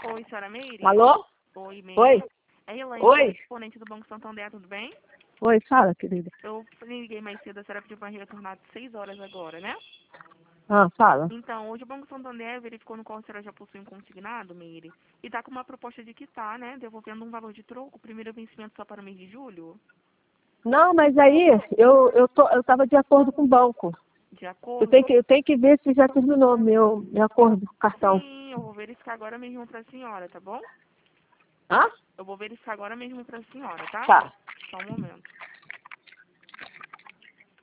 Oi, senhora Meire? Alô? Oi, Meire. Oi? É Elaine, Oi? exponente do Banco Santander, tudo bem? Oi, fala, querida. Eu liguei mais cedo, a senhora pediu para retornar de 6 horas agora, né? Ah, fala. Então, hoje o Banco Santander verificou no qual a senhora já possui um consignado, Meire, e tá com uma proposta de quitar, né? Devolvendo um valor de troco, o primeiro vencimento só para o mês de julho. Não, mas aí eu tava de acordo com o banco. De Eu acordo? tenho que ver se já terminou meu acordo com o cartão. Sim, eu vou verificar agora mesmo para a senhora, tá bom? Hã? Eu vou verificar agora mesmo para a senhora, tá? Tá. Só um momento.